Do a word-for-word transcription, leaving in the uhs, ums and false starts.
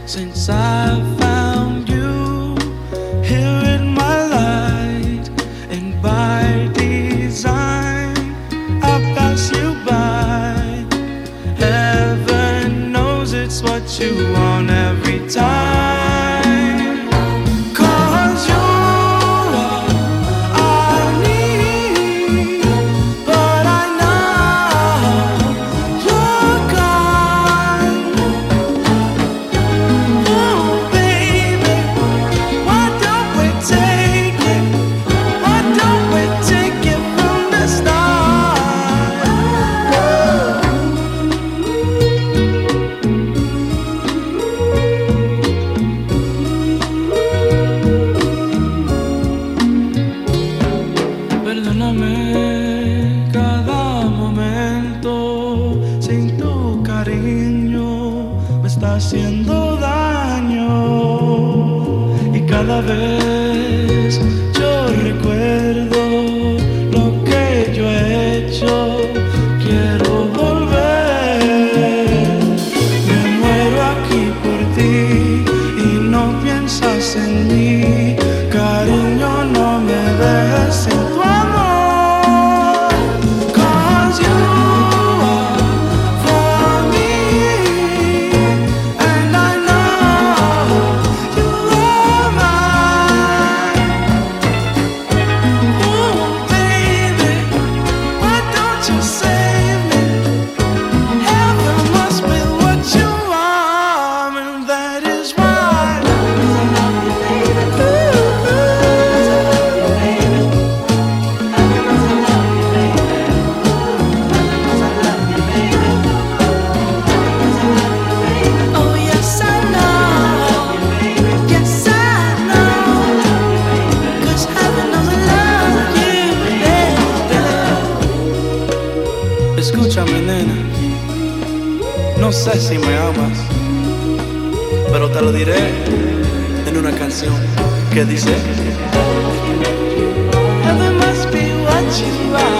since I found you here in my light, and by design I pass you by. Heaven knows it's what you want every time. Haciendo daño, y cada vez yo recuerdo lo que yo he hecho. Quiero volver, me muero aquí por ti y no piensas en mí. Cariño, no me dejes sin tu amor, 'cause you escúchame, nena, no sé si me amas, pero te lo diré en una canción que dice: Heaven must be what you are.